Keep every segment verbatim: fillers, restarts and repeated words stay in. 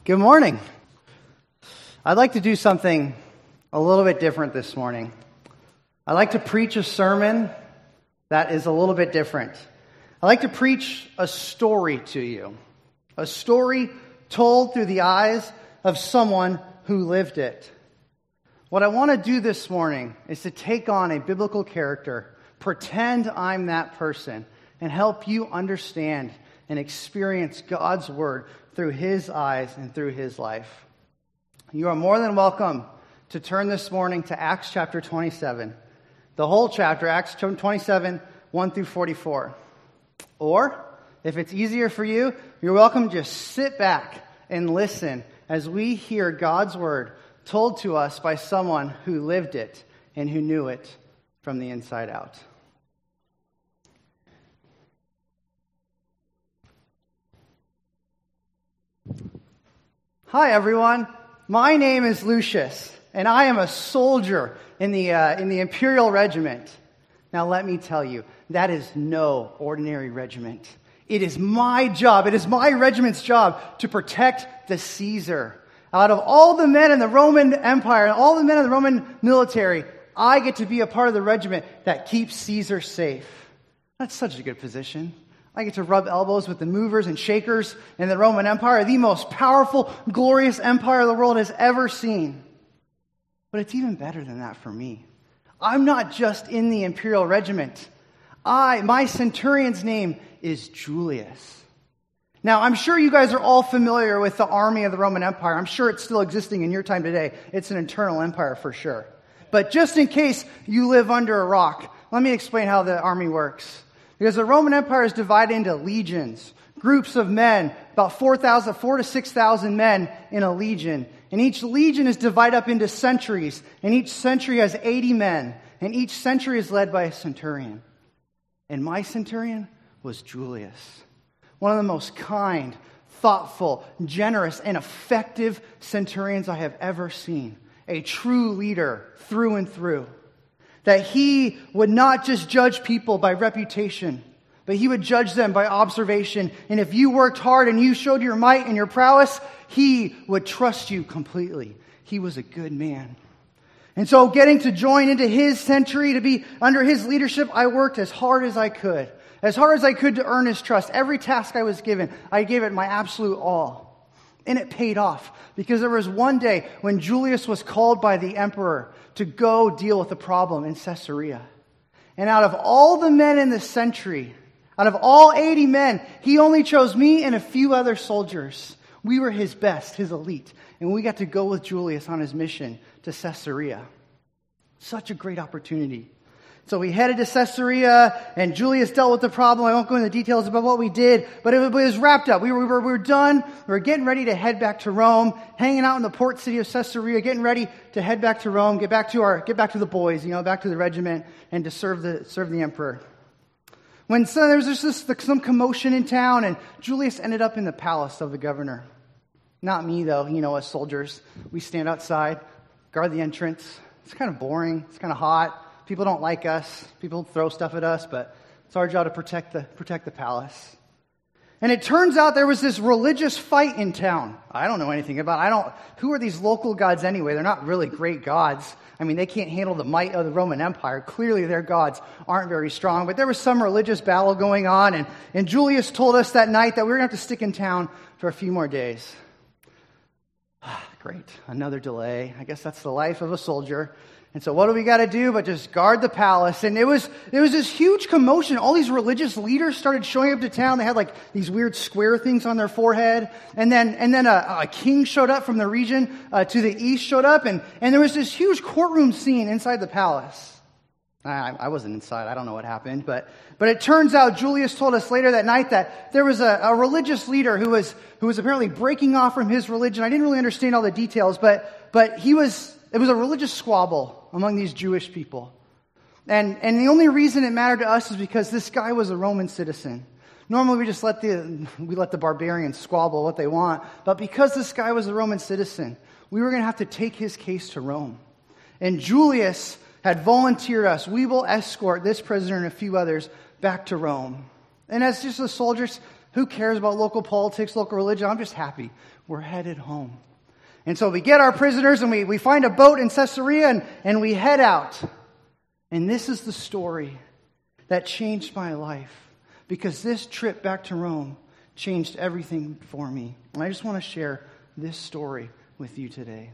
Good morning. I'd like to do something a little bit different this morning. I'd like to preach a sermon that is a little bit different. I'd like to preach a story to you. A story told through the eyes of someone who lived it. What I want to do this morning is to take on a biblical character, pretend I'm that person, and help you understand and experience God's Word through His eyes and through His life. You are more than welcome to turn this morning to Acts chapter twenty-seven. The whole chapter, Acts twenty-seven, one through forty-four. Or, if it's easier for you, you're welcome to just sit back and listen as we hear God's Word told to us by someone who lived it and who knew it from the inside out. Hi, everyone. My name is Lucius, and I am a soldier in the uh, in the Imperial Regiment. Now, let me tell you, that is no ordinary regiment. It is my job, it is my regiment's job to protect the Caesar. Out of all the men in the Roman Empire, and all the men in the Roman military, I get to be a part of the regiment that keeps Caesar safe. That's such a good position. I get to rub elbows with the movers and shakers in the Roman Empire, the most powerful, glorious empire the world has ever seen. But it's even better than that for me. I'm not just in the Imperial Regiment. I, my centurion's name is Julius. Now, I'm sure you guys are all familiar with the army of the Roman Empire. I'm sure it's still existing in your time today. It's an internal empire for sure. But just in case you live under a rock, let me explain how the army works. Because the Roman Empire is divided into legions, groups of men, about four thousand, four to six thousand men in a legion. And each legion is divided up into centuries. And each century has eighty men. And each century is led by a centurion. And my centurion was Julius. One of the most kind, thoughtful, generous, and effective centurions I have ever seen. A true leader through and through. That he would not just judge people by reputation, but he would judge them by observation. And if you worked hard and you showed your might and your prowess, he would trust you completely. He was a good man. And so getting to join into his century, to be under his leadership, I worked as hard as I could. As hard as I could to earn his trust. Every task I was given, I gave it my absolute all. And it paid off, because there was one day when Julius was called by the emperor to go deal with the problem in Caesarea. And out of all the men in the century, out of all eighty men, he only chose me and a few other soldiers. We were his best, his elite, and we got to go with Julius on his mission to Caesarea. Such a great opportunity. So we headed to Caesarea, and Julius dealt with the problem. I won't go into details about what we did, but it was wrapped up. We were, we were, we were done. We were getting ready to head back to Rome, hanging out in the port city of Caesarea, getting ready to head back to Rome, get back to our, get back to the boys, you know, back to the regiment, and to serve the serve the emperor. When so, there was just this, some commotion in town, and Julius ended up in the palace of the governor. Not me, though. You know, as soldiers, we stand outside, guard the entrance. It's kind of boring. It's kind of hot. People don't like us. People throw stuff at us, but it's our job to protect the protect the palace. And it turns out there was this religious fight in town. I don't know anything about it. I don't. Who are these local gods anyway? They're not really great gods. I mean, they can't handle the might of the Roman Empire. Clearly, their gods aren't very strong. But there was some religious battle going on, and, and Julius told us that night that we were going to have to stick in town for a few more days. Great. Another delay. I guess that's the life of a soldier. And so what do we got to do but just guard the palace? And it was it was this huge commotion. All these religious leaders started showing up to town. They had like these weird square things on their forehead. And then and then a, a king showed up from the region uh, to the east showed up. And, and there was this huge courtroom scene inside the palace. I, I wasn't inside. I don't know what happened. But but it turns out Julius told us later that night that there was a, a religious leader who was who was apparently breaking off from his religion. I didn't really understand all the details, but but he was it was a religious squabble among these Jewish people. And and the only reason it mattered to us is because this guy was a Roman citizen. Normally we just let the we let the barbarians squabble what they want, but because this guy was a Roman citizen, we were going to have to take his case to Rome. And Julius had volunteered us. We will escort this prisoner and a few others back to Rome. And as just the soldiers, who cares about local politics, local religion? I'm just happy. we're headed home. And so we get our prisoners and we, we find a boat in Caesarea and, and we head out. And this is the story that changed my life, because this trip back to Rome changed everything for me. And I just want to share this story with you today.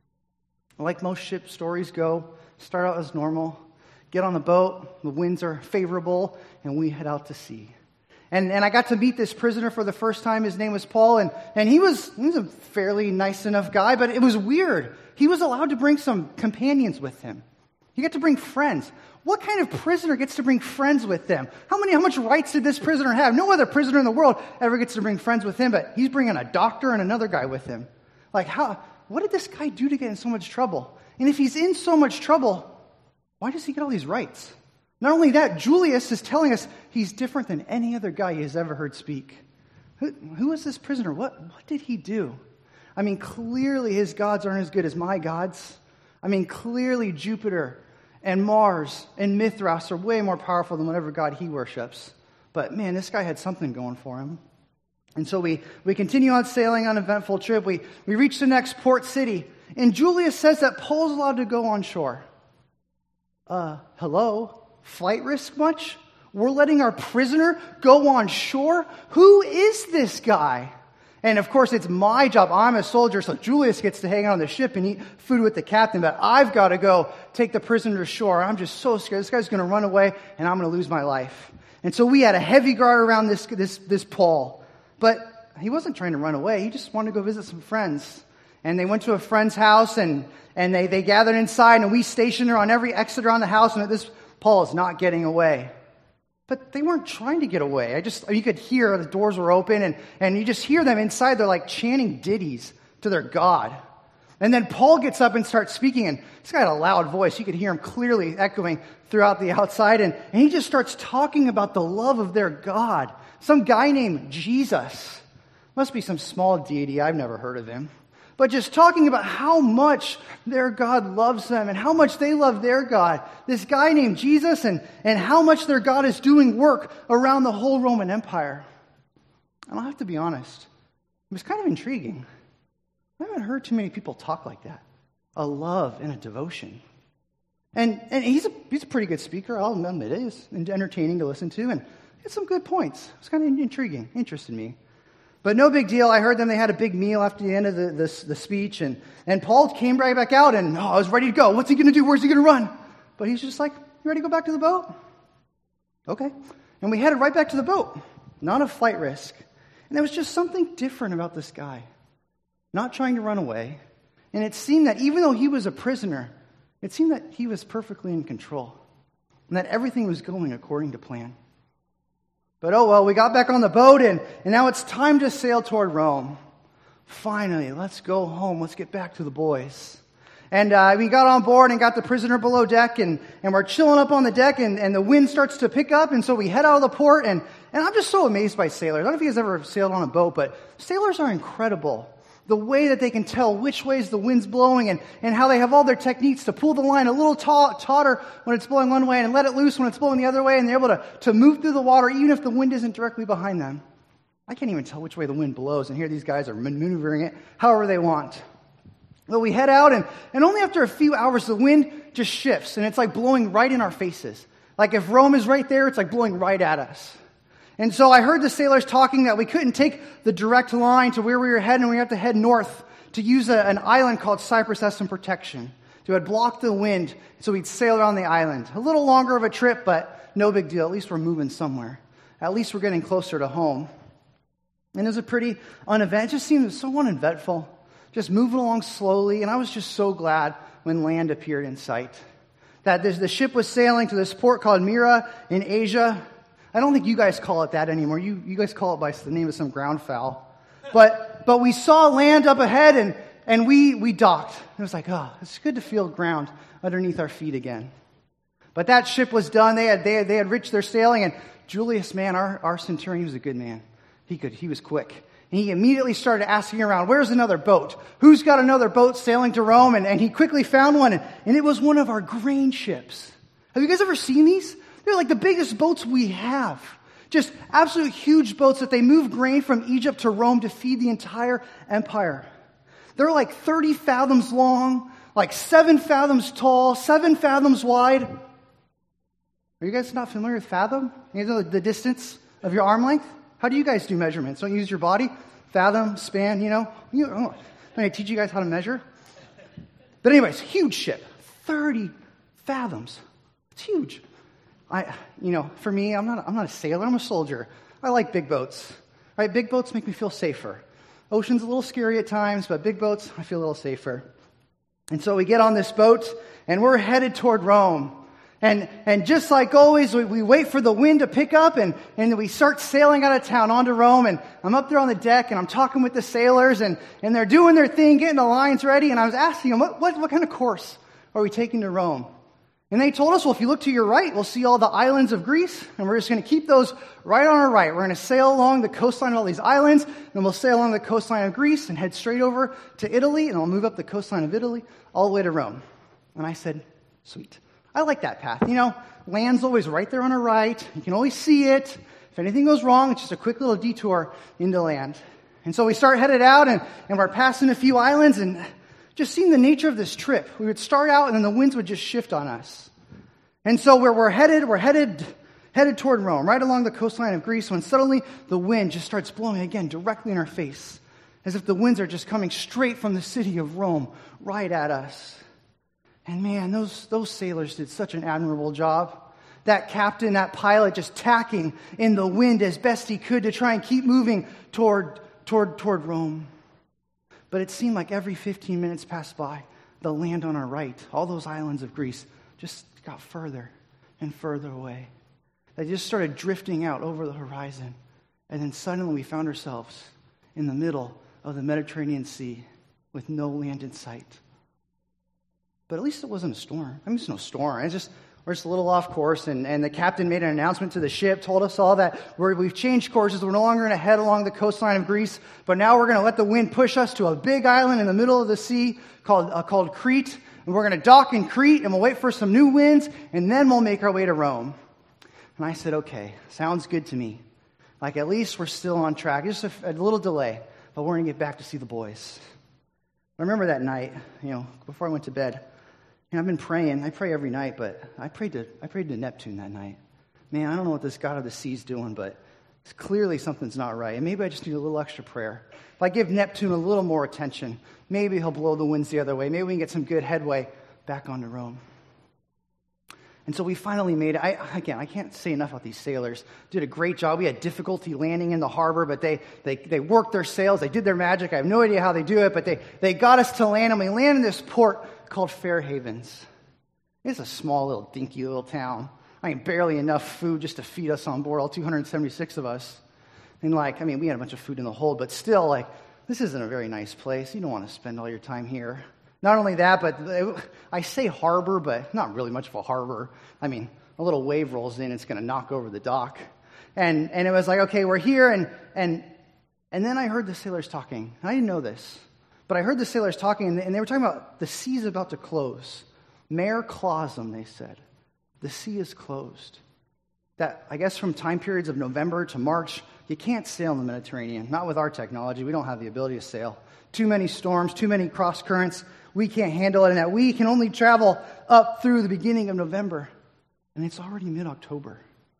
Like most ship stories go, start out as normal, get on the boat, the winds are favorable, and we head out to sea. And and I got to meet this prisoner for the first time. His name was Paul, and, and he was he was a fairly nice enough guy, but it was weird. He was allowed to bring some companions with him. He got to bring friends. What kind of prisoner gets to bring friends with them? How many, how much rights did this prisoner have? No other prisoner in the world ever gets to bring friends with him, but he's bringing a doctor and another guy with him. Like, how? What did this guy do to get in so much trouble? And if he's in so much trouble, why does he get all these rights? Not only that, Julius is telling us he's different than any other guy he has ever heard speak. Who, who is this prisoner? What, what did he do? I mean, clearly his gods aren't as good as my gods. I mean, clearly Jupiter and Mars and Mithras are way more powerful than whatever god he worships. But man, this guy had something going for him. And so we, we continue on sailing on an eventful trip. We, we reach the next port city. And Julius says that Paul's allowed to go on shore. Uh, hello? Flight risk much? We're letting our prisoner go on shore? Who is this guy? And of course, it's my job. I'm a soldier, so Julius gets to hang out on the ship and eat food with the captain, but I've got to go take the prisoner to shore. I'm just so scared. This guy's going to run away, and I'm going to lose my life. And so we had a heavy guard around this, this, this Paul. But he wasn't trying to run away. He just wanted to go visit some friends. And they went to a friend's house, and, and they, they gathered inside, and we stationed her on every exit around the house, and this Paul is not getting away. But they weren't trying to get away. I just, you could hear the doors were open, and, and you just hear them inside. They're like chanting ditties to their God. And then Paul gets up and starts speaking, and he's got a loud voice. You could hear him clearly echoing throughout the outside, and, and he just starts talking about the love of their God. Some guy named Jesus. Must be some small deity. I've never heard of him. But just talking about how much their God loves them and how much they love their God. This guy named Jesus, and, and how much their God is doing work around the whole Roman Empire. And I'll have to be honest, it was kind of intriguing. I haven't heard too many people talk like that. A love and a devotion. And and he's a he's a pretty good speaker, I'll admit it. It's entertaining to listen to, and he had some good points. It was kind of intriguing, interested me. But no big deal. I heard them. They had a big meal after the end of the, the, the speech. And, and Paul came right back out, and oh, I was ready to go. What's he going to do? Where's he going to run? But he's just like, you ready to go back to the boat? Okay. And we headed right back to the boat. Not a flight risk. And there was just something different about this guy. Not trying to run away. And it seemed that even though he was a prisoner, it seemed that he was perfectly in control. And that everything was going according to plan. But oh well, we got back on the boat, and, and now it's time to sail toward Rome. Finally, let's go home. Let's get back to the boys. And uh, we got on board and got the prisoner below deck, and, and we're chilling up on the deck, and, and the wind starts to pick up, and so we head out of the port, and, and I'm just so amazed by sailors. I don't know if you guys ever sailed on a boat, but sailors are incredible. The way that they can tell which ways the wind's blowing, and, and how they have all their techniques to pull the line a little taut, tauter when it's blowing one way and let it loose when it's blowing the other way, and they're able to, to move through the water even if the wind isn't directly behind them. I can't even tell which way the wind blows, and here these guys are maneuvering it however they want. But we head out, and, and only after a few hours the wind just shifts, and it's like blowing right in our faces. Like if Rome is right there, it's like blowing right at us. And so I heard the sailors talking that we couldn't take the direct line to where we were heading, and we have to head north to use a, an island called Cyprus as some protection. So it had blocked the wind, so we'd sail around the island. A little longer of a trip, but no big deal. At least we're moving somewhere. At least we're getting closer to home. And it was a pretty unevent. It just seemed so uneventful, just moving along slowly. And I was just so glad when land appeared in sight. That the ship was sailing to this port called Myra in Asia. I don't think you guys call it that anymore. You you guys call it by the name of some ground fowl. But but we saw land up ahead, and, and we, we docked. It was like, oh, it's good to feel ground underneath our feet again. But that ship was done. They had they had, they had reached their sailing, and Julius, man, our, our centurion, was a good man. He could he was quick. And he immediately started asking around, where's another boat? Who's got another boat sailing to Rome? And, and he quickly found one, and, and it was one of our grain ships. Have you guys ever seen these? They're like the biggest boats we have. Just absolute huge boats that they move grain from Egypt to Rome to feed the entire empire. They're like thirty fathoms long, like seven fathoms tall, seven fathoms wide. Are you guys not familiar with fathom? You know the distance of your arm length? How do you guys do measurements? Don't you use your body? Fathom, span, you know? You, oh, don't I teach you guys how to measure? But anyways, huge ship. thirty fathoms. It's huge. I, you know, for me, I'm not, I'm not a sailor. I'm a soldier. I like big boats. Right? Big boats make me feel safer. Ocean's a little scary at times, but big boats, I feel a little safer. And so we get on this boat, and we're headed toward Rome. And and just like always, we, we wait for the wind to pick up, and, and we start sailing out of town onto Rome. And I'm up there on the deck, and I'm talking with the sailors, and, and they're doing their thing, getting the lines ready. And I was asking them, what, what, what kind of course are we taking to Rome? And they told us, well, if you look to your right, we'll see all the islands of Greece, and we're just going to keep those right on our right. We're going to sail along the coastline of all these islands, and we'll sail along the coastline of Greece and head straight over to Italy, and we'll move up the coastline of Italy all the way to Rome. And I said, sweet. I like that path. You know, land's always right there on our right. You can always see it. If anything goes wrong, it's just a quick little detour into land. And so we start headed out, and, and we're passing a few islands, and just seeing the nature of this trip. We would start out, and then the winds would just shift on us. And so we're, we're headed, we're headed, headed toward Rome, right along the coastline of Greece, when suddenly the wind just starts blowing again directly in our face, as if the winds are just coming straight from the city of Rome right at us. And man, those, those sailors did such an admirable job. That captain, that pilot, just tacking in the wind as best he could to try and keep moving toward, toward, toward Rome. But it seemed like every fifteen minutes passed by, the land on our right, all those islands of Greece, just got further and further away. They just started drifting out over the horizon. And then suddenly we found ourselves in the middle of the Mediterranean Sea with no land in sight. But at least it wasn't a storm. I mean, it's no storm. It's just, we're just a little off course, and, and the captain made an announcement to the ship, told us all that we're, we've changed courses. We're no longer going to head along the coastline of Greece, but now we're going to let the wind push us to a big island in the middle of the sea called uh, called Crete, and we're going to dock in Crete, and we'll wait for some new winds, and then we'll make our way to Rome. And I said, okay, sounds good to me. Like, at least we're still on track. Just a, a little delay, but we're going to get back to see the boys. I remember that night, you know, before I went to bed, you know, I've been praying. I pray every night, but I prayed to I prayed to Neptune that night. Man, I don't know what this God of the sea's doing, but it's clearly something's not right. And maybe I just need a little extra prayer. If I give Neptune a little more attention, maybe he'll blow the winds the other way. Maybe we can get some good headway back onto Rome. And so we finally made it. I, again, I can't say enough about these sailors. Did a great job. We had difficulty landing in the harbor, but they they they worked their sails. They did their magic. I have no idea how they do it, but they, they got us to land, and we landed in this port called Fair Havens. It's a small little dinky little town. I mean, barely enough food just to feed us on board, all two hundred seventy-six of us. And like, I mean, we had a bunch of food in the hold, but still, like, this isn't a very nice place. You don't want to spend all your time here. Not only that, but it, I say harbor, but not really much of a harbor. I mean, a little wave rolls in, it's going to knock over the dock. And and it was like, okay, we're here, and and and then I heard the sailors talking. I didn't know this. But I heard the sailors talking, and they, and they were talking about the sea's about to close. Mare clausum, they said. The sea is closed. That, I guess from time periods of November to March, you can't sail in the Mediterranean. Not with our technology. We don't have the ability to sail. Too many storms, too many cross currents. We can't handle it, and that we can only travel up through the beginning of November. And it's already mid-October.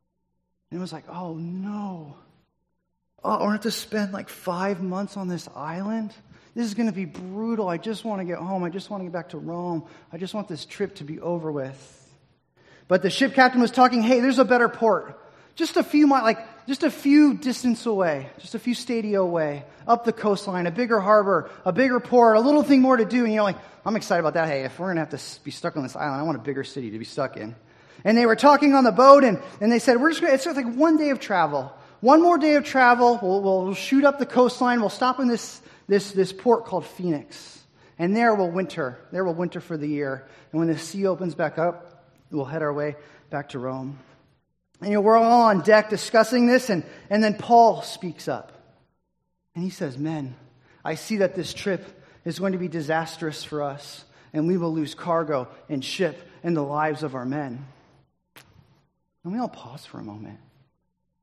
And it was like, oh no. Oh, we're going to have to spend like five months on this island? This is going to be brutal. I just want to get home. I just want to get back to Rome. I just want this trip to be over with. But the ship captain was talking, hey, there's a better port. Just a few miles, like just a few distance away, just a few stadia away, up the coastline, a bigger harbor, a bigger port, a little thing more to do. And you know, like, I'm excited about that. Hey, if we're going to have to be stuck on this island, I want a bigger city to be stuck in. And they were talking on the boat, and, and they said, we're just going to, it's just like one day of travel. One more day of travel, we'll, we'll shoot up the coastline, we'll stop in this This this port called Phoenix. And there we'll winter. There we'll winter for the year. And when the sea opens back up, we'll head our way back to Rome. And you know, we're all on deck discussing this, and, and then Paul speaks up. And he says, men, I see that this trip is going to be disastrous for us, and we will lose cargo and ship and the lives of our men. And we all pause for a moment.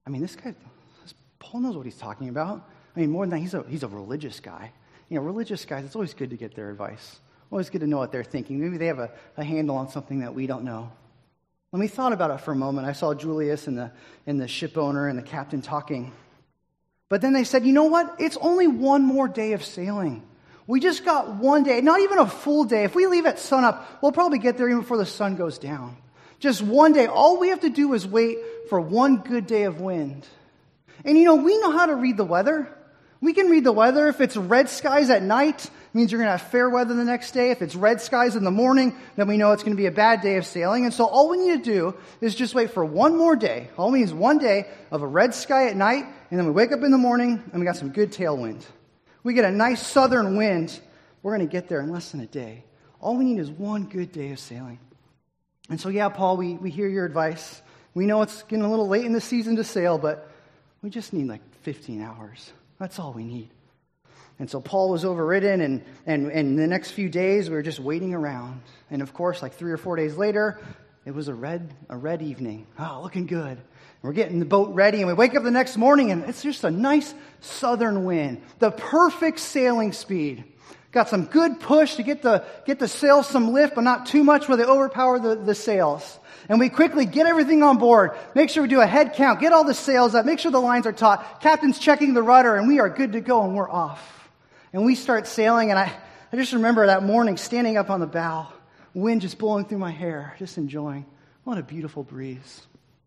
I mean, this guy, Paul knows what he's talking about. I mean, more than that, he's a, he's a religious guy. You know, religious guys, it's always good to get their advice. Always good to know what they're thinking. Maybe they have a, a handle on something that we don't know. When we thought about it for a moment, I saw Julius and the, and the ship owner and the captain talking. But then they said, you know what? It's only one more day of sailing. We just got one day, not even a full day. If we leave at sunup, we'll probably get there even before the sun goes down. Just one day. All we have to do is wait for one good day of wind. And you know, we know how to read the weather. We can read the weather. If it's red skies at night, it means you're going to have fair weather the next day. If it's red skies in the morning, then we know it's going to be a bad day of sailing. And so all we need to do is just wait for one more day. All we need is one day of a red sky at night, and then we wake up in the morning, and we got some good tailwind. We get a nice southern wind. We're going to get there in less than a day. All we need is one good day of sailing. And so, yeah, Paul, we, we hear your advice. We know it's getting a little late in the season to sail, but we just need like fifteen hours. That's all we need. And so Paul was overridden, and, and, and the next few days we were just waiting around. And of course, like three or four days later, it was a red a red evening. Oh, looking good. We're getting the boat ready, and we wake up the next morning, and it's just a nice southern wind. The perfect sailing speed. Got some good push to get the get the sails some lift, but not too much where they overpower the, the sails. And we quickly get everything on board. Make sure we do a head count. Get all the sails up. Make sure the lines are taut. Captain's checking the rudder, and we are good to go, and we're off. And we start sailing, and I, I just remember that morning standing up on the bow, wind just blowing through my hair, just enjoying. What a beautiful breeze.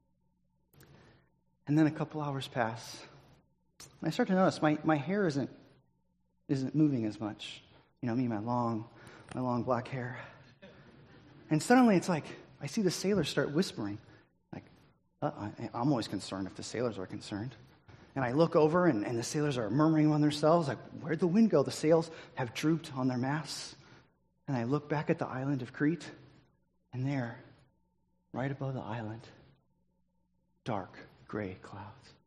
And then a couple hours pass. And I start to notice my, my hair isn't isn't moving as much. You know, me, my long, my long black hair. And suddenly it's like, I see the sailors start whispering. Like, uh, I'm always concerned if the sailors are concerned. And I look over, and, and the sailors are murmuring among themselves, like, where'd the wind go? The sails have drooped on their masts. And I look back at the island of Crete, and there, right above the island, dark gray clouds.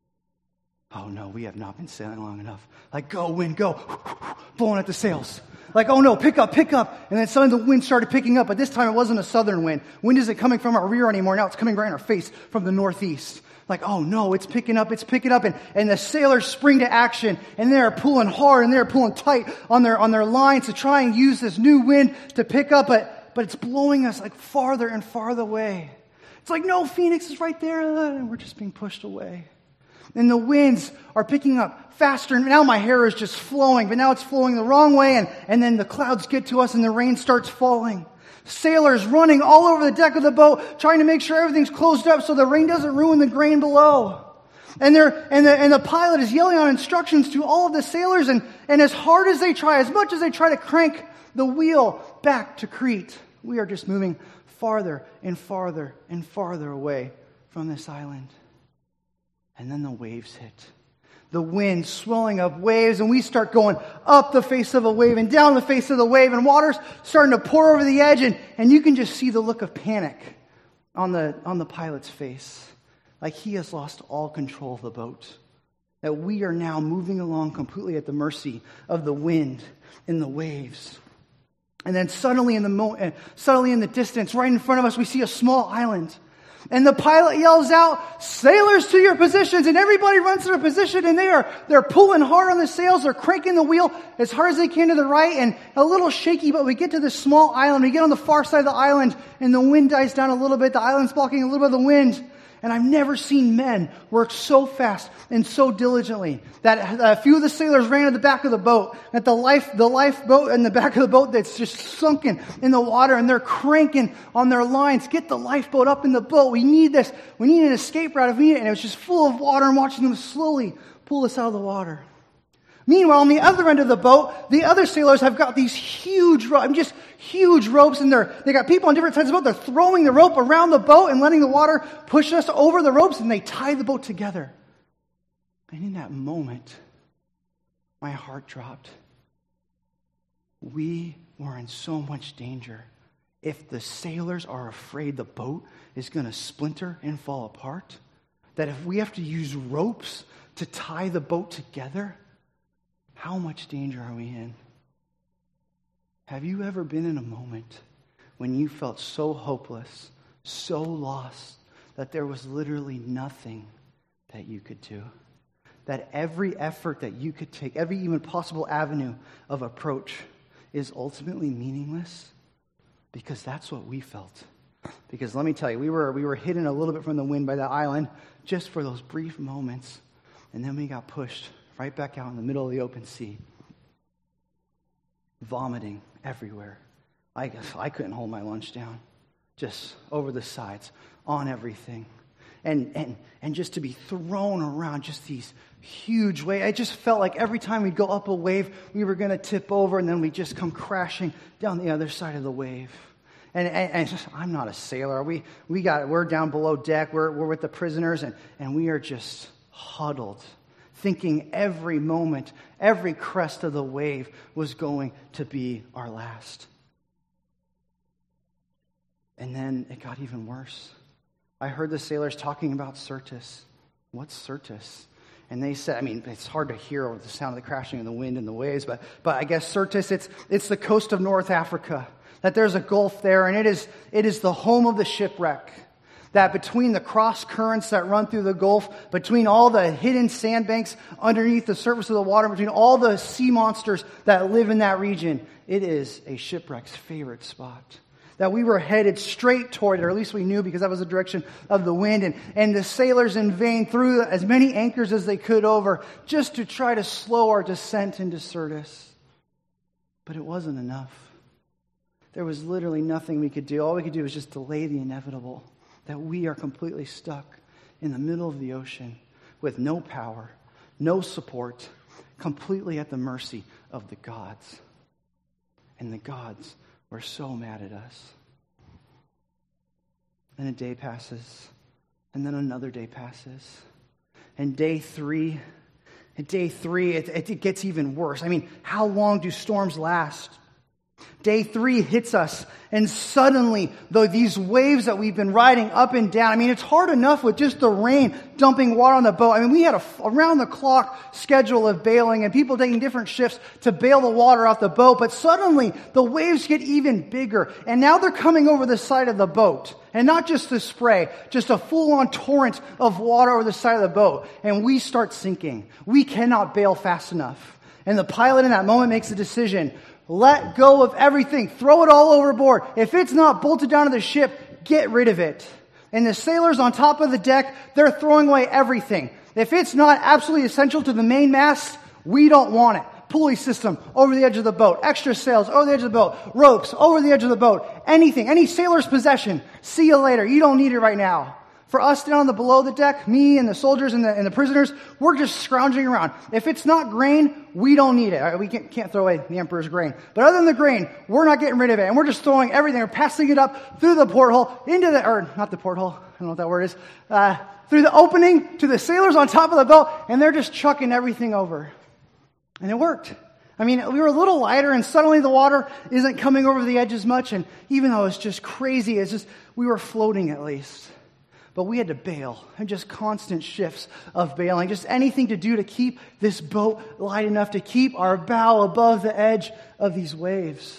Oh no, we have not been sailing long enough. Like, go, wind, go. Blowing at the sails. Like, oh no, pick up, pick up. And then suddenly the wind started picking up, but this time it wasn't a southern wind. Wind isn't coming from our rear anymore. Now it's coming right in our face from the northeast. Like, oh no, it's picking up, it's picking up. And, and the sailors spring to action, and they're pulling hard, and they're pulling tight on their on their lines to try and use this new wind to pick up, but, but it's blowing us like farther and farther away. It's like, no, Phoenix is right there, and we're just being pushed away. And the winds are picking up faster, and now my hair is just flowing, but now it's flowing the wrong way, and, and then the clouds get to us, and the rain starts falling. Sailors running all over the deck of the boat, trying to make sure everything's closed up so the rain doesn't ruin the grain below. And they're, and the, and the pilot is yelling out instructions to all of the sailors, and, and as hard as they try, as much as they try to crank the wheel back to Crete, we are just moving farther and farther and farther away from this island. And then the waves hit. The wind swelling up waves, and we start going up the face of a wave and down the face of the wave, and water's starting to pour over the edge, and, and you can just see the look of panic on the on the pilot's face. Like he has lost all control of the boat. That we are now moving along completely at the mercy of the wind and the waves. And then suddenly in the mo- suddenly in the distance, right in front of us, we see a small island. And the pilot yells out, "Sailors to your positions!" And everybody runs to their position, and they are they're pulling hard on the sails. They're cranking the wheel as hard as they can to the right, and a little shaky. But we get to this small island. We get on the far side of the island, and the wind dies down a little bit. The island's blocking a little bit of the wind. And I've never seen men work so fast and so diligently that a few of the sailors ran to the back of the boat. That the life, the lifeboat in the back of the boat that's just sunken in the water, and they're cranking on their lines. Get the lifeboat up in the boat. We need this. We need an escape route if we need it. And it was just full of water, and watching them slowly pull us out of the water. Meanwhile, on the other end of the boat, the other sailors have got these huge, ro- just huge ropes, and they're they got people on different sides of the boat. They're throwing the rope around the boat and letting the water push us over the ropes, and they tie the boat together. And in that moment, my heart dropped. We were in so much danger. If the sailors are afraid the boat is going to splinter and fall apart, that if we have to use ropes to tie the boat together, how much danger are we in? Have you ever been in a moment when you felt so hopeless, so lost, that there was literally nothing that you could do. That every effort that you could take, every even possible avenue of approach is ultimately meaningless, because that's what we felt. Because let me tell you, we were we were hidden a little bit from the wind by that island just for those brief moments, and then we got pushed right back out in the middle of the open sea, vomiting everywhere. I guess I couldn't hold my lunch down, just over the sides, on everything. And and and just to be thrown around, just these huge waves. I just felt like every time we'd go up a wave, we were going to tip over, and then we'd just come crashing down the other side of the wave. And, and, and just, I'm not a sailor. We we got we're down below deck. We're we're with the prisoners, and, and we are just huddled, thinking every moment, every crest of the wave was going to be our last. And then it got even worse. I heard the sailors talking about Syrtis. What's Syrtis? And they said, I mean, it's hard to hear over the sound of the crashing of the wind and the waves, but but I guess Syrtis, it's it's the coast of North Africa. That there's a gulf there, and it is it is the home of the shipwreck. That between the cross currents that run through the Gulf, between all the hidden sandbanks underneath the surface of the water, between all the sea monsters that live in that region, it is a shipwreck's favorite spot. That we were headed straight toward it, or at least we knew, because that was the direction of the wind. And, and the sailors in vain threw as many anchors as they could over just to try to slow our descent into Syrtis. But it wasn't enough. There was literally nothing we could do. All we could do was just delay the inevitable. That we are completely stuck in the middle of the ocean with no power, no support, completely at the mercy of the gods. And the gods were so mad at us. And a day passes, and then another day passes. And day three, and day three, it, it gets even worse. I mean, how long do storms last? Day three hits us, and suddenly, though these waves that we've been riding up and down, I mean, it's hard enough with just the rain dumping water on the boat. I mean, we had a around-the-clock schedule of bailing and people taking different shifts to bail the water off the boat, but suddenly the waves get even bigger, and now they're coming over the side of the boat. And not just the spray, just a full-on torrent of water over the side of the boat, and we start sinking. We cannot bail fast enough. And the pilot in that moment makes a decision. Let go of everything. Throw it all overboard. If it's not bolted down to the ship, get rid of it. And the sailors on top of the deck, they're throwing away everything. If it's not absolutely essential to the main mast, we don't want it. Pulley system over the edge of the boat. Extra sails over the edge of the boat. Ropes over the edge of the boat. Anything. Any sailor's possession. See you later. You don't need it right now. For us down on the below the deck, me and the soldiers and the, and the prisoners, we're just scrounging around. If it's not grain, we don't need it. We can't, can't throw away the emperor's grain. But other than the grain, we're not getting rid of it. And we're just throwing everything. We're passing it up through the porthole into the, or not the porthole, I don't know what that word is, uh, through the opening to the sailors on top of the boat, and they're just chucking everything over. And it worked. I mean, we were a little lighter, and suddenly the water isn't coming over the edge as much. And even though it's just crazy, it's just, we were floating at least. But we had to bail, and just constant shifts of bailing, just anything to do to keep this boat light enough to keep our bow above the edge of these waves.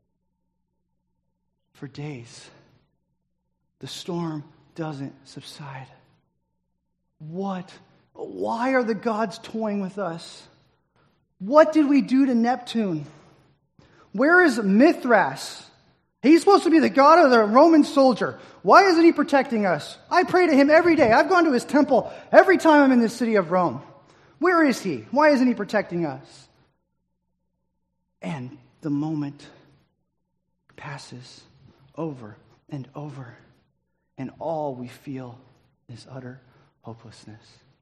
For days, the storm doesn't subside. What? Why are the gods toying with us? What did we do to Neptune? Where is Mithras? He's supposed to be the god of the Roman soldier. Why isn't he protecting us? I pray to him every day. I've gone to his temple every time I'm in the city of Rome. Where is he? Why isn't he protecting us? And the moment passes over and over, and all we feel is utter hopelessness.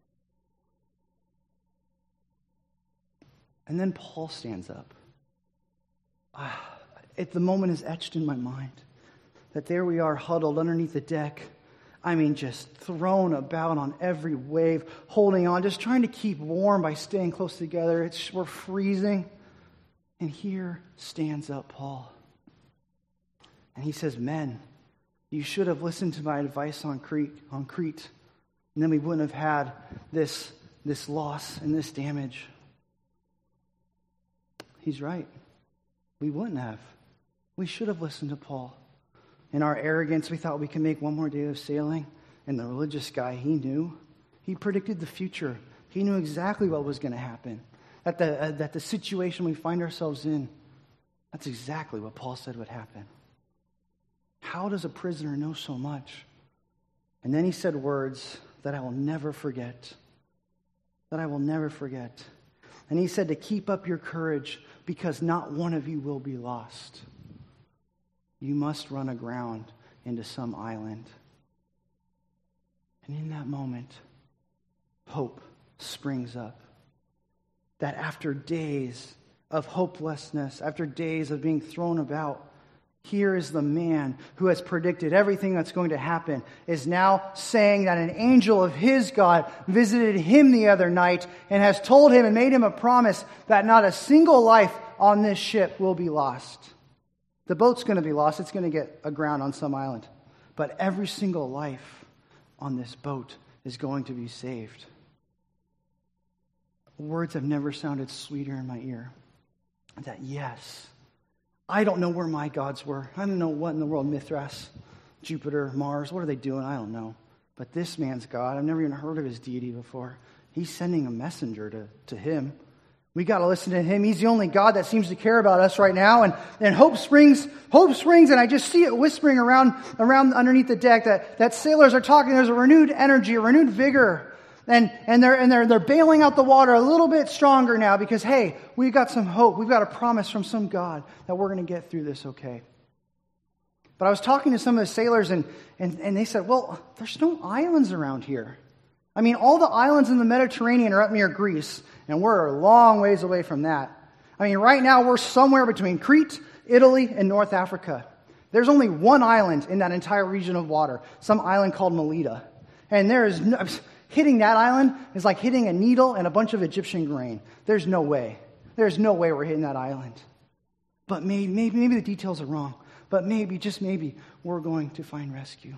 And then Paul stands up. Ah. It, the moment is etched in my mind that there we are huddled underneath the deck. I mean, just thrown about on every wave, holding on, just trying to keep warm by staying close together. It's, we're freezing. And here stands up Paul. And he says, men, you should have listened to my advice on Crete, on Crete. And then we wouldn't have had this, this loss and this damage. He's right. We wouldn't have. We should have listened to Paul. In our arrogance, we thought we could make one more day of sailing. And the religious guy, he knew. He predicted the future. He knew exactly what was going to happen. That the, uh, that the situation we find ourselves in, that's exactly what Paul said would happen. How does a prisoner know so much? And then he said words that I will never forget. That I will never forget. And he said to keep up your courage because not one of you will be lost. You must run aground into some island. And in that moment, hope springs up. That after days of hopelessness, after days of being thrown about, here is the man who has predicted everything that's going to happen, is now saying that an angel of his God visited him the other night and has told him and made him a promise that not a single life on this ship will be lost. The boat's going to be lost. It's going to get aground on some island. But every single life on this boat is going to be saved. Words have never sounded sweeter in my ear. That yes, I don't know where my gods were. I don't know what in the world, Mithras, Jupiter, Mars, what are they doing? I don't know. But this man's God, I've never even heard of his deity before. He's sending a messenger to, to him. We got to listen to him. He's the only God that seems to care about us right now. And, and hope springs, hope springs, and I just see it whispering around, around underneath the deck that, that sailors are talking. There's a renewed energy, a renewed vigor. And, and they're, and they're, they're bailing out the water a little bit stronger now because, hey, we've got some hope. We've got a promise from some God that we're going to get through this okay. But I was talking to some of the sailors and, and, and they said, well, there's no islands around here. I mean, all the islands in the Mediterranean are up near Greece, and we're a long ways away from that. I mean, right now we're somewhere between Crete, Italy, and North Africa. There's only one island in that entire region of water, some island called Melita. And there is no, hitting that island is like hitting a needle and a bunch of Egyptian grain. There's no way. There's no way we're hitting that island. But maybe, maybe, maybe the details are wrong. But maybe, just maybe, we're going to find rescue.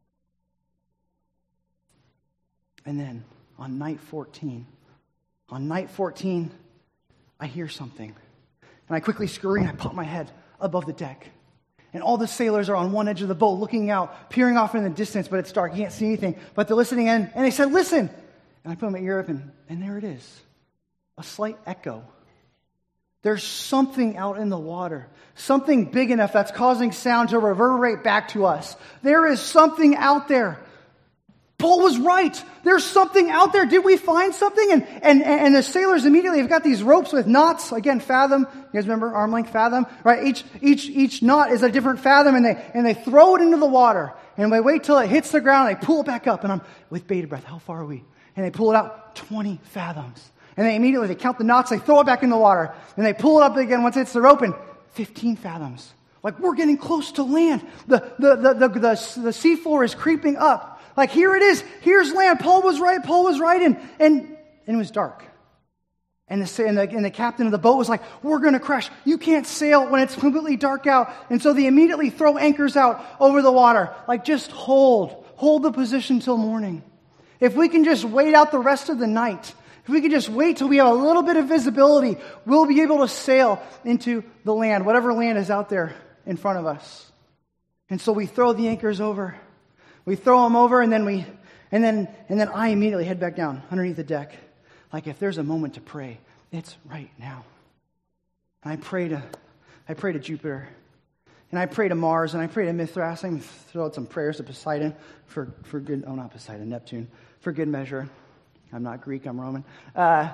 And then, on night fourteen, on night fourteen, I hear something. And I quickly scurry and I pop my head above the deck. And all the sailors are on one edge of the boat looking out, peering off in the distance, but it's dark. You can't see anything. But they're listening in. And they said, listen. And I put my ear up and, and there it is. A slight echo. There's something out in the water. Something big enough that's causing sound to reverberate back to us. There is something out there. Paul was right. There's something out there. Did we find something? And, and, and the sailors immediately have got these ropes with knots. Again, fathom. You guys remember arm length fathom? Right? Each, each, each knot is a different fathom and they, and they throw it into the water. And they wait till it hits the ground and they pull it back up. And I'm with bated breath. How far are we? And they pull it out twenty fathoms. And they immediately, they count the knots. They throw it back in the water. And they pull it up again once it hits the rope and fifteen fathoms. Like we're getting close to land. The, the, the, the, the, the, the seafloor is creeping up. Like, here it is. Here's land. Paul was right. Paul was right. And, and, and it was dark. And the, and, the, and the captain of the boat was like, we're going to crash. You can't sail when it's completely dark out. And so they immediately throw anchors out over the water. Like, just hold. Hold the position till morning. If we can just wait out the rest of the night, if we can just wait till we have a little bit of visibility, we'll be able to sail into the land, whatever land is out there in front of us. And so we throw the anchors over. We throw them over, and then we, and then, and then I immediately head back down underneath the deck. Like if there's a moment to pray, it's right now. And I pray to, I pray to Jupiter, and I pray to Mars, and I pray to Mithras. I'm going to throw out some prayers to Poseidon for for good. Oh, not Poseidon, Neptune, for good measure. I'm not Greek. I'm Roman. Uh,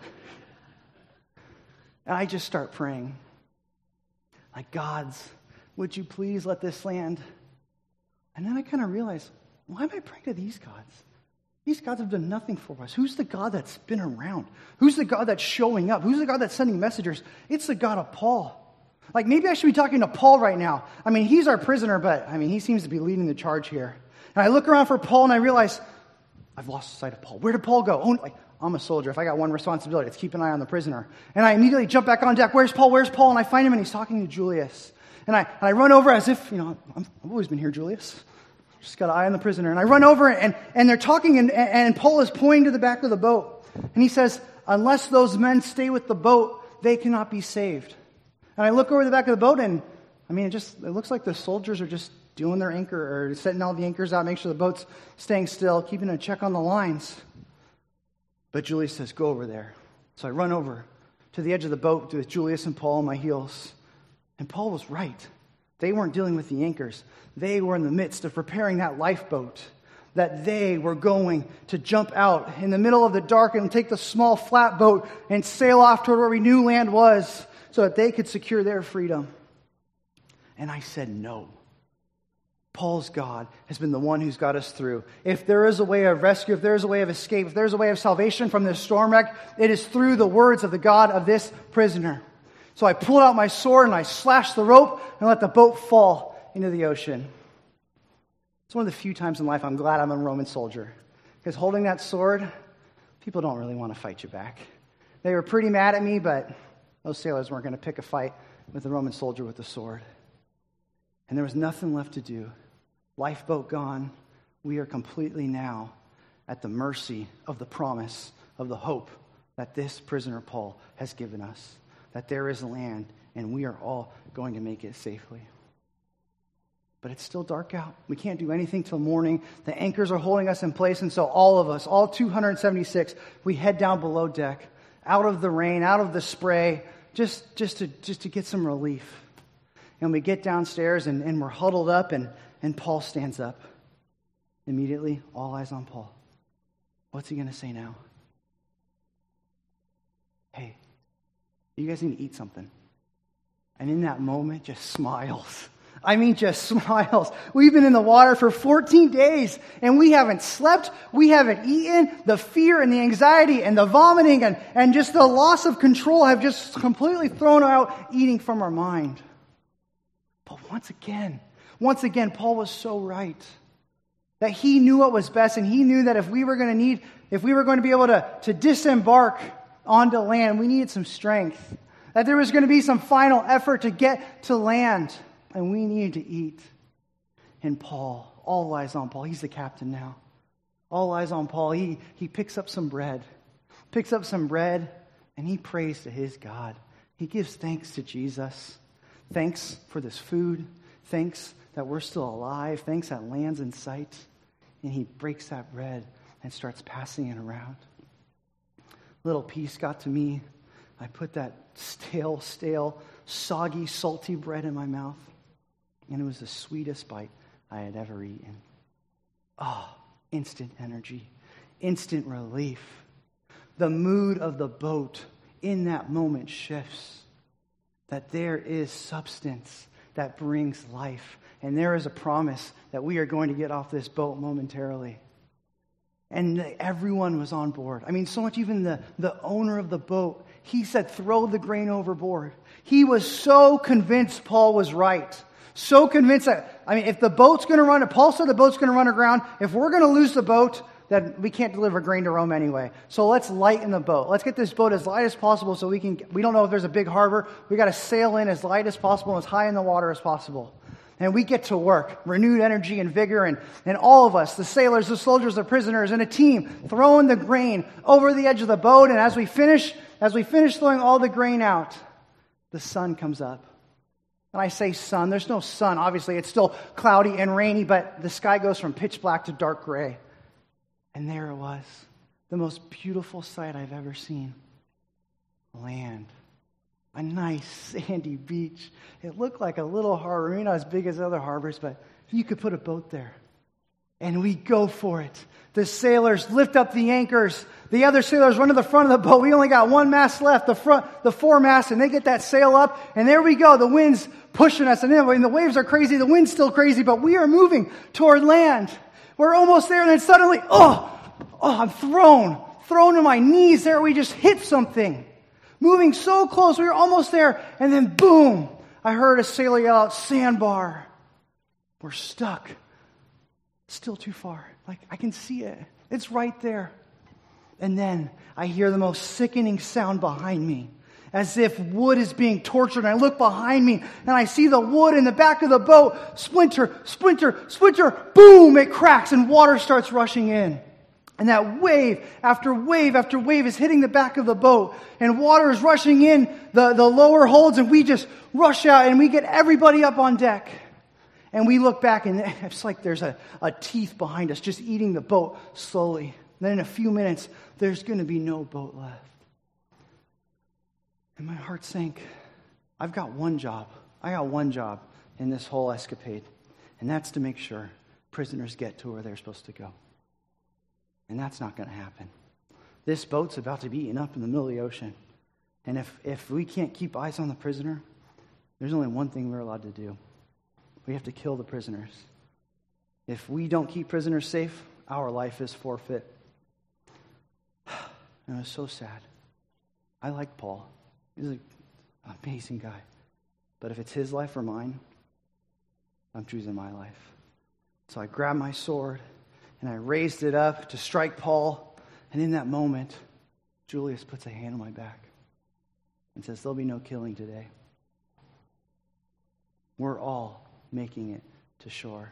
and I just start praying, like gods, would you please let this land? And then I kind of realized, why am I praying to these gods? These gods have done nothing for us. Who's the God that's been around? Who's the God that's showing up? Who's the God that's sending messengers? It's the God of Paul. Like maybe I should be talking to Paul right now. I mean, he's our prisoner, but I mean, he seems to be leading the charge here. And I look around for Paul and I realize, I've lost sight of Paul. Where did Paul go? Oh, like, I'm a soldier. If I got one responsibility, it's keep an eye on the prisoner. And I immediately jump back on deck. Where's Paul? Where's Paul? And I find him and he's talking to Julius. And I, and I run over as if, you know, I'm, I've always been here, Julius. Just got an eye on the prisoner. And I run over and, and they're talking and, and Paul is pointing to the back of the boat. And he says, unless those men stay with the boat, they cannot be saved. And I look over the back of the boat and, I mean, it just, it looks like the soldiers are just doing their anchor or setting all the anchors out, make sure the boat's staying still, keeping a check on the lines. But Julius says, go over there. So I run over to the edge of the boat with Julius and Paul on my heels. And Paul was right. They weren't dealing with the anchors. They were in the midst of preparing that lifeboat that they were going to jump out in the middle of the dark and take the small flatboat and sail off toward where we knew land was so that they could secure their freedom. And I said no. Paul's God has been the one who's got us through. If there is a way of rescue, if there is a way of escape, if there's a way of salvation from this storm wreck, it is through the words of the God of this prisoner. So I pulled out my sword and I slashed the rope and let the boat fall into the ocean. It's one of the few times in life I'm glad I'm a Roman soldier. Because holding that sword, people don't really want to fight you back. They were pretty mad at me, but those sailors weren't going to pick a fight with the Roman soldier with the sword. And there was nothing left to do. Lifeboat gone. We are completely now at the mercy of the promise of the hope that this prisoner Paul has given us. That there is land and we are all going to make it safely. But it's still dark out. We can't do anything till morning. The anchors are holding us in place, and so all of us, all two hundred seventy-six, we head down below deck, out of the rain, out of the spray, just, just, to, just to get some relief. And we get downstairs, and, and we're huddled up, and, and Paul stands up. Immediately, all eyes on Paul. What's he going to say now? Hey, you guys need to eat something. And in that moment, just smiles. I mean, just smiles. We've been in the water for fourteen days, and we haven't slept, we haven't eaten. The fear and the anxiety and the vomiting and, and just the loss of control have just completely thrown out eating from our mind. But once again, once again, Paul was so right. That he knew what was best, and he knew that if we were going to need, if we were going to be able to, to disembark onto land, we needed some strength. That there was going to be some final effort to get to land. And we needed to eat. And Paul, all eyes on Paul. He's the captain now. All eyes on Paul. He, he picks up some bread. Picks up some bread and he prays to his God. He gives thanks to Jesus. Thanks for this food. Thanks that we're still alive. Thanks that land's in sight. And he breaks that bread and starts passing it around. Little piece got to me. I put that stale, stale, soggy, salty bread in my mouth. And it was the sweetest bite I had ever eaten. Oh, instant energy, instant relief. The mood of the boat in that moment shifts. That there is substance that brings life. And there is a promise that we are going to get off this boat momentarily. And everyone was on board. I mean, so much even the, the owner of the boat, he said, throw the grain overboard. He was so convinced Paul was right. So convinced that, I mean, if the boat's going to run, if Paul said the boat's going to run aground, if we're going to lose the boat, then we can't deliver grain to Rome anyway. So let's lighten the boat. Let's get this boat as light as possible so we can, we don't know if there's a big harbor. We got to sail in as light as possible and as high in the water as possible. And we get to work, renewed energy and vigor, and, and all of us, the sailors, the soldiers, the prisoners, and a team, throwing the grain over the edge of the boat. And as we finish, as we finish throwing all the grain out, the sun comes up. And I say sun, there's no sun, obviously. It's still cloudy and rainy, but the sky goes from pitch black to dark gray. And there it was, the most beautiful sight I've ever seen. Land. A nice sandy beach. It looked like a little harbor, maybe not as big as other harbors, but you could put a boat there. And we go for it. The sailors lift up the anchors. The other sailors run to the front of the boat. We only got one mast left, the front, the foremast, and they get that sail up. And there we go. The wind's pushing us. And then the waves are crazy. The wind's still crazy, but we are moving toward land. We're almost there, and then suddenly, oh, oh, I'm thrown, thrown to my knees there. We just hit something. Moving so close, we were almost there, and then boom, I heard a sailor yell out, sandbar. We're stuck. Still too far. Like, I can see it. It's right there. And then I hear the most sickening sound behind me, as if wood is being tortured. And I look behind me, and I see the wood in the back of the boat. Splinter, splinter, splinter. Boom, it cracks, and water starts rushing in. And that wave after wave after wave is hitting the back of the boat. And water is rushing in the, the lower holds. And we just rush out and we get everybody up on deck. And we look back and it's like there's a, a teeth behind us just eating the boat slowly. then in a few minutes, there's going to be no boat left. And my heart sank. I've got one job. I got one job in this whole escapade, and that's to make sure prisoners get to where they're supposed to go. And that's not going to happen. This boat's about to be eaten up in the middle of the ocean. And if, if we can't keep eyes on the prisoner, there's only one thing we're allowed to do. We have to kill the prisoners. If we don't keep prisoners safe, our life is forfeit. And it was so sad. I like Paul. He's an amazing guy. But if it's his life or mine, I'm choosing my life. So I grabbed my sword and I raised it up to strike Paul. And in that moment, Julius puts a hand on my back and says, there'll be no killing today. We're all making it to shore.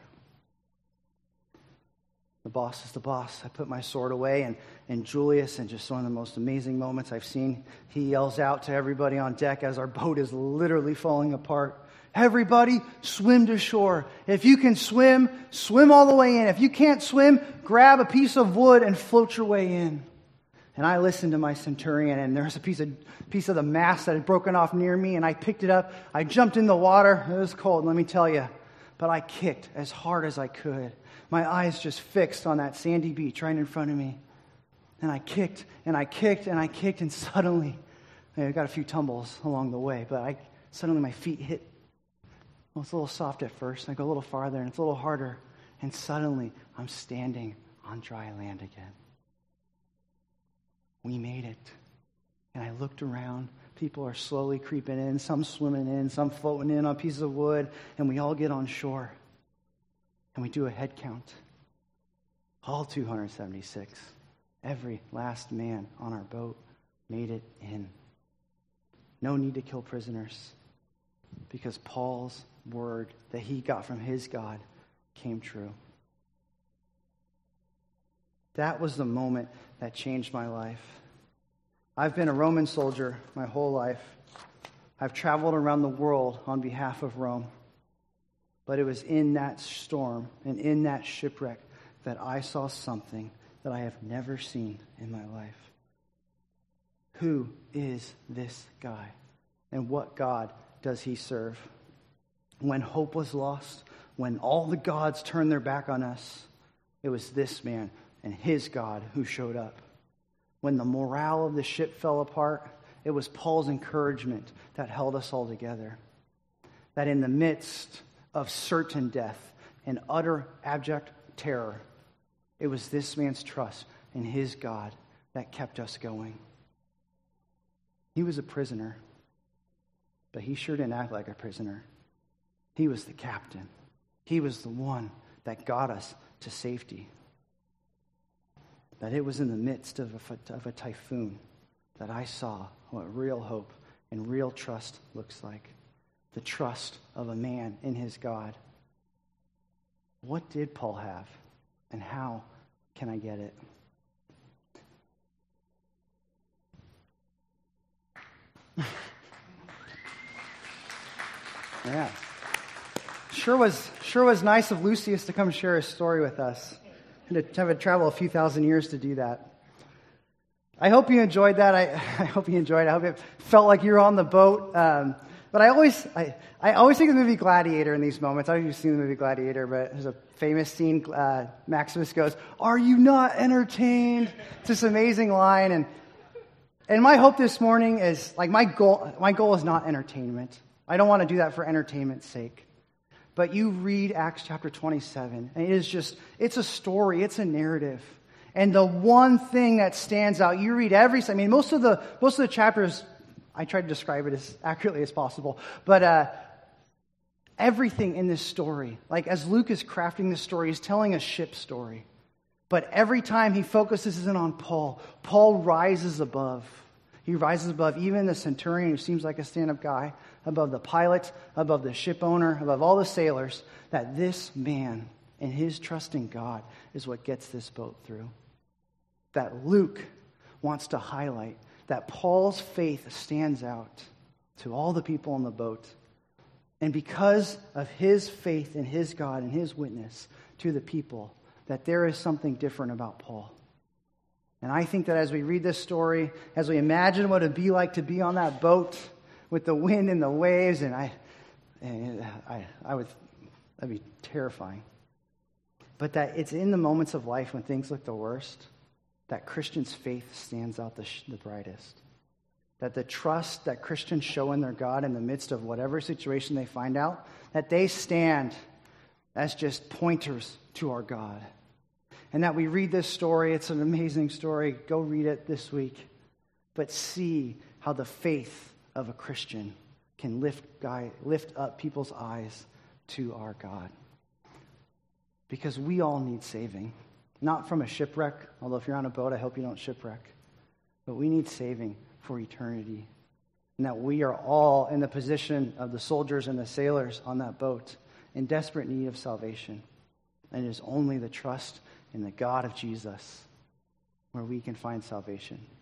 The boss is the boss. I put my sword away, and, and Julius, and just one of the most amazing moments I've seen, he yells out to everybody on deck as our boat is literally falling apart. Everybody, swim to shore. If you can swim, swim all the way in. If you can't swim, grab a piece of wood and float your way in. And I listened to my centurion, and there was a piece of piece of the mast that had broken off near me, and I picked it up. I jumped in the water. It was cold, let me tell you. But I kicked as hard as I could. My eyes just fixed on that sandy beach right in front of me. And I kicked, and I kicked, and I kicked, and suddenly, I got a few tumbles along the way, but I suddenly my feet hit. Well, it's a little soft at first, and I go a little farther, and it's a little harder, and suddenly, I'm standing on dry land again. We made it. And I looked around. People are slowly creeping in, some swimming in, some floating in on pieces of wood, and we all get on shore. And we do a head count. All two hundred seventy-six. Every last man on our boat made it in. No need to kill prisoners, because Paul's word that he got from his God came true. That was the moment that changed my life. I've been a Roman soldier my whole life. I've traveled around the world on behalf of Rome. But it was in that storm and in that shipwreck that I saw something that I have never seen in my life. Who is this guy? And what God does he serve? When hope was lost, when all the gods turned their back on us, it was this man and his God who showed up. When the morale of the ship fell apart, it was Paul's encouragement that held us all together. That in the midst of certain death and utter abject terror, it was this man's trust in his God that kept us going. He was a prisoner, but he sure didn't act like a prisoner. He was the captain. He was the one that got us to safety. That it was in the midst of a, of a typhoon that I saw what real hope and real trust looks like. The trust of a man in his God. What did Paul have, and how can I get it? Yeah. Sure was sure was nice of Lucius to come share his story with us. And to have to travel a few thousand years to do that. I hope you enjoyed that. I, I hope you enjoyed it. I hope it felt like you were on the boat. Um, but I always I, I always think of the movie Gladiator in these moments. I don't know if you've seen the movie Gladiator, but there's a famous scene. Uh, Maximus goes, "Are you not entertained?" It's this amazing line. And and my hope this morning is, like, my goal, my goal is not entertainment. I don't want to do that for entertainment's sake. But you read Acts chapter twenty-seven, and it is just, it's a story, it's a narrative. And the one thing that stands out, you read every, I mean, most of the most of the chapters, I try to describe it as accurately as possible, but uh, everything in this story, like as Luke is crafting this story, he's telling a ship story. But every time he focuses in on Paul, Paul rises above. He rises above even the centurion, who seems like a stand-up guy, above the pilot, above the ship owner, above all the sailors, that this man and his trust in God is what gets this boat through. That Luke wants to highlight that Paul's faith stands out to all the people on the boat. And because of his faith in his God and his witness to the people, that there is something different about Paul. And I think that as we read this story, as we imagine what it would be like to be on that boat with the wind and the waves, and I, and I, I would, that'd be terrifying. But that it's in the moments of life when things look the worst that Christians' faith stands out the, sh- the brightest. That the trust that Christians show in their God in the midst of whatever situation they find out, that they stand as just pointers to our God. And that we read this story, it's an amazing story. Go read it this week. But see how the faith of a Christian can lift, guy, lift up people's eyes to our God. Because we all need saving. Not from a shipwreck, although if you're on a boat, I hope you don't shipwreck. But we need saving for eternity. And that we are all in the position of the soldiers and the sailors on that boat in desperate need of salvation. And it is only the trust in the God of Jesus where we can find salvation.